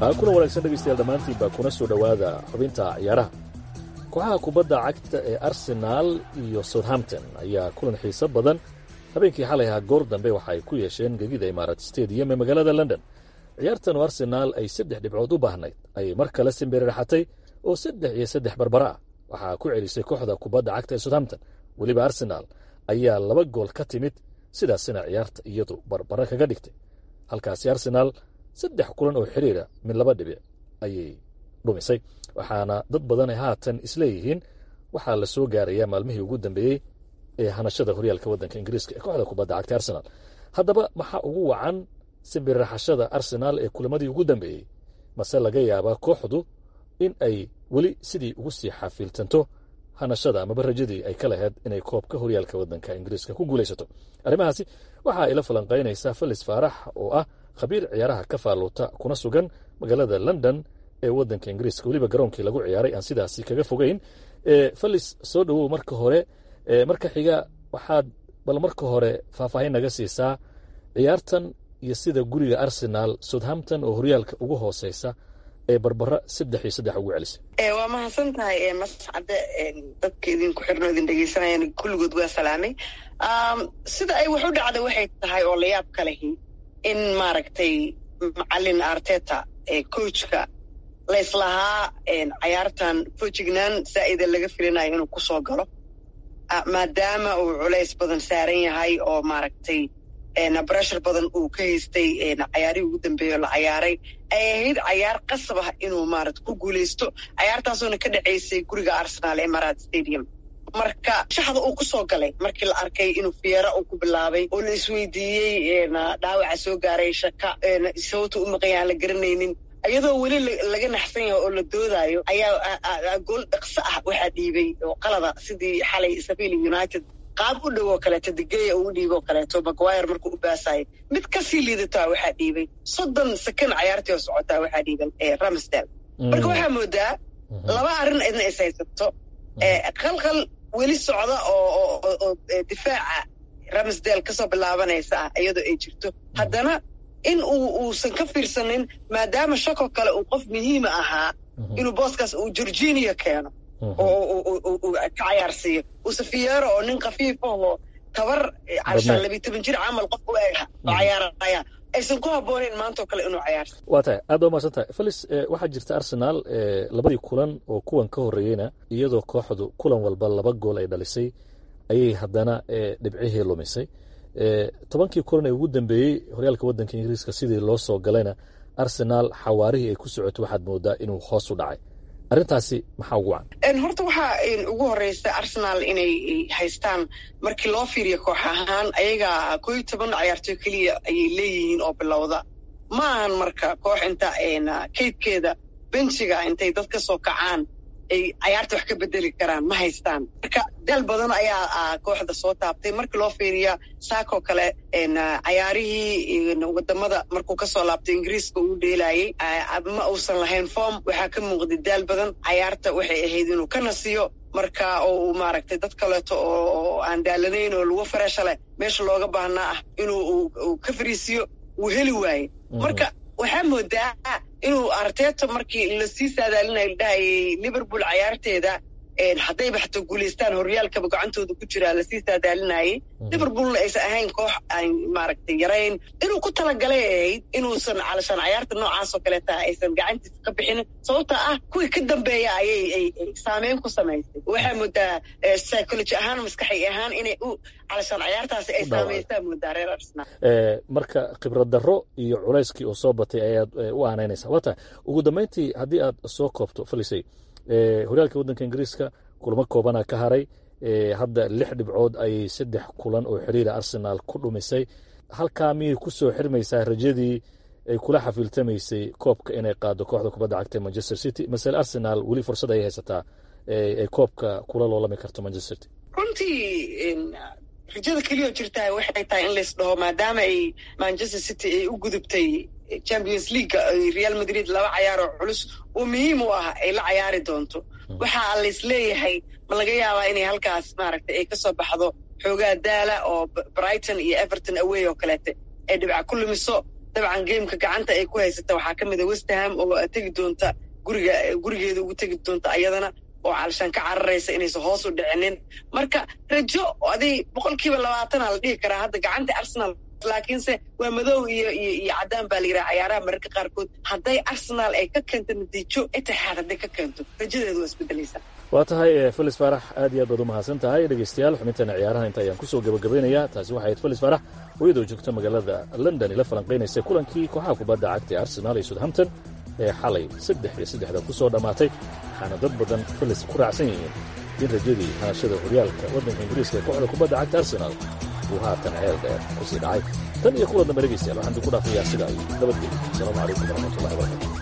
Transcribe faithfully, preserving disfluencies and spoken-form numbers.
kuna wanaagsan dhegaystayaal dhammaantiinba kuna soo dhowaada xubinta ciyaaraha. kooxaha kubadda cagta ee Arsenal iyo Southampton ayaa kulan xiiso badan habeenkii xalay ahaa goor dambe waxa ay ku yeesheen gegida Imaaraat Stadium ee magaalada London. ciyaartan oo Arsenal ay saddex dhibcood u baahnayd ayay mar kale simbiriraxatay oo saddex iyo saddex barbara ah waxaa ku celisay kooxda kubadda cagta ee Southampton. weliba Arsenal ayaa laba gool ka timid sidaasina ciyaarta iyadu barbara kaga dhigtay, halkaasi Arsenal saddex kulan oo xiriira mid laba dhibic ayay dhumisay. waxaana dad badan ay haatan isleeyihiin waxaa la soo gaarayaa maalmihii ugu dambeeyey ee hanashada horyaalka waddanka Ingiriiska ee kooxda kubadda cagta Arsenal. haddaba maxaa ugu wacan simbiriraxashada Arsenal ee kulamadii ugu dambeeyey? mase laga yaabaa kooxdu in ay weli sidii ugu sii xafiiltanto hanashada amaba rajadii ay ka lahayd inay koobka horyaalka waddanka Ingiriiska ku guulaysato? arrimahaasi waxa ay la falanqaynaysaa Falis Faarax oo ah khabiir ciyaaraha ka faaluuta kuna sugan magaalada London ee waddanka Ingiriiska, weliba garoonkii lagu ciyaaray aan sidaasi kaga fogeyn. Falis, soo dhowow marka hore. marka xiga waxaad bal marka hore faahfaahin naga siisaa ciyaartan iyo sida guriga Arsenal Southampton oo horyaalka ugu hooseysa ee barbara saddex iyo saddex ugu celisay. waa mahadsan tahay mascade, dadka idinku xirno idin dhegeysanayaan kulligood waa salaamay. sida ay wax u dhacday waxay tahay oo la yaab ka lehi in maaragtay macalin Arteta ee coachka layslahaa ciyaartan fojignaan saa'ida laga filinayo inuu kusoo galo, maadaama uu culays badan saaran yahay oo maaragtay breshar badan uu ka haystay cayaarihii ugu dambeeya oo la cayaaray. ay ahayd cayaar qasab ah inuu maaragta ku guulaysto, cayaartaasoona ka dhacaysay guriga Arsenal ee Imaaraat Stadium. marka shaxda uu kusoo galay markii la arkay inuu fiyeera uu ku bilaabay oo la isweydiiyey dhaawaca soo gaaray, shaka sababta u maqan aan la garanaynin, iyadoo weli laga naxsan yahay oo la doodayo ayaa gool dhaqso ah waxaa dhiibay oo qalada sidii xalay Sheffield United qaab u dhow oo kaleeto Degeya uu dhiibo kaleeto Maguire markuu u baasayay mid ka sii liidataa waxaa dhiibay soddon second ciyaartii oo socotaa waxaa dhiiban Ramsdale. marka waxaa moodaa laba arrin idin is haysato, qalqal weli socda oo difaaca Ramsdale kasoo bilaabanaysa ah iyadoo ay jirto, haddana in uu uusan ka fiirsanin maadaama shako kale uu qof muhiima ahaa inuu booskaas uu Jorginho keeno oo ka cayaarsiiyo uu Fiyeero oo nin khafiif ah oo tabar carshan laba iyo toban jir camal qof u eeg oo cayaaraya aysan ku habboonayn maanta oo kale inuu cayaarsiiyo. waa tahay aad baa mahadsan tahay Falis. waxaa jirta Arsenal labadii kulan oo kuwan ka horreeyeyna iyadoo kooxdu kulan walba laba gool ay dhalisay ayay haddana dhibcihii lumisay. tobankii kulan ee ugu dambeeyey horyaalka waddanka Ingiriiska sidii loo soo galayna Arsenal xawaarihii ay ku socoto waxaad moodaa inuu hoos u dhacay. arrintaasi maxaa ugu wacan? horta waxaa ugu horeysa Arsenal inay haystaan markii loo fiiriyo koox ahaan ayaga koob iyo toban ciyaartoy keliya ayay leeyihiin oo bilowda, ma ahan marka koox inta kaydkeeda benchiga intay dad ka soo kacaan ay cayaarta wax ka bedeli karaan ma haystaan. marka dal badan ayaa kooxda soo taabtay markii loo fiiriya saako kale cayaarihii wadamada markuu kasoo laabtay Ingiriiska uu dheelayay ma uusan lahayn form, waxaa ka muuqday daal badan. cayaarta waxay ahayd inuu ka nasiyo marka oo maaragtay dad kaleeto oo aan daalanayn oo lagu farasha leh meesha looga baahnaa ah inuu ka fariisiyo uu heli waaye. marka waxaa moodaa inuu Arteta markii la sii saadaalinayo la dhahayay Liverpool cayaarteeda hadday baxto guulaystaan horyaalkaba gacantooda ku jiraa la sii saadaalinayay, Liverpoolna aysan ahayn koox aan maaragtay yarayn, inuu ku talagalay ahayd inuusan calashaan cayaarta noocaas oo kaleeta aysan gacantiisa ka bixin, sababta ah kuwii ka dambeeya ayay ay saameyn ku samaysay. waxaa moodaa psychology ahaan maskaxi ahaan inay u calashaan cayaartaasi ay saameystaa moodaa reer Arsenal. marka khibrad darro iyo culayskii oo soo batay ayaad u aanaynaysaa. wata ugu dambeyntii haddii aad soo koobto Falisay, horyaalka waddanka Ingiriiska kulamo koobana ka haray, hadda lix dhibcood ayay saddex kulan oo xiriira Arsenal ku dhumisay. halkaa miyay ku soo xirmaysaa rajadii ay kula xafiiltamaysay koobka inay qaado kooxda kubadda cagta Manchester City? masale Arsenal weli fursad ay haysataa ay koobka kula loolami karto Manchester City? runtii rajada keliya jirtaa waxay tahay in lays dhaho maadaama ay Manchester City ay u gudubtay Champions League, Real Madrid laba cayaar oo culus oo muhiim u ah ay la cayaari doonto. waxaa la isleeyahay ma laga yaabaa inay halkaas maaragtay ay kasoo baxdo xoogaa daala oo Brighton iyo Everton away oo kaleete ay dhibca ku lumiso dabcan geemka gacanta ay ku haysata waxaa ka mid a westham oo tegi doonta guriga gurigeeda ugu tegi doonta ayadana oo calishaan ka cararaysa inaysan hoos u dhicinin marka rajo aday boqolkiiba labaatan aa la dhihi karaa hadda gacanta arsenal laakiinse waa madow iyo iyo iyo caddaan baa la yidhaha cayaaraha mararka qaarkood hadday arsenal ay ka keento natiijo itixaad hadday ka keento rajadeedu waa isbedelaysaa waa tahay felis faarax aad iyo aad baad u mahadsan tahay dhegaystayaal xubintana ciyaaraha inta ayaan kusoo gabagabeynayaa taasi waxay ahayd felis faarax oo iyadoo joogta magaalada london ila falanqaynaysay kulankii kooxaha kubadda cagta ee arsenal iyo southampton ee xalay saddex iyo saddexda ku soo dhammaatay waxaana dad badan felis ku raacsan yihiin in rajadii hanashada horyaalka waddanka ingiriiska ee kooxda kubadda cagta arsenal uu haatan ceel dheer ku sii dhacay tan iyo kulan dambe dhegaystayaal waxaan dib ku dhaafayaa sida ay nabadgelyo asalaamu calaykum waraxmatullahi wabarakatu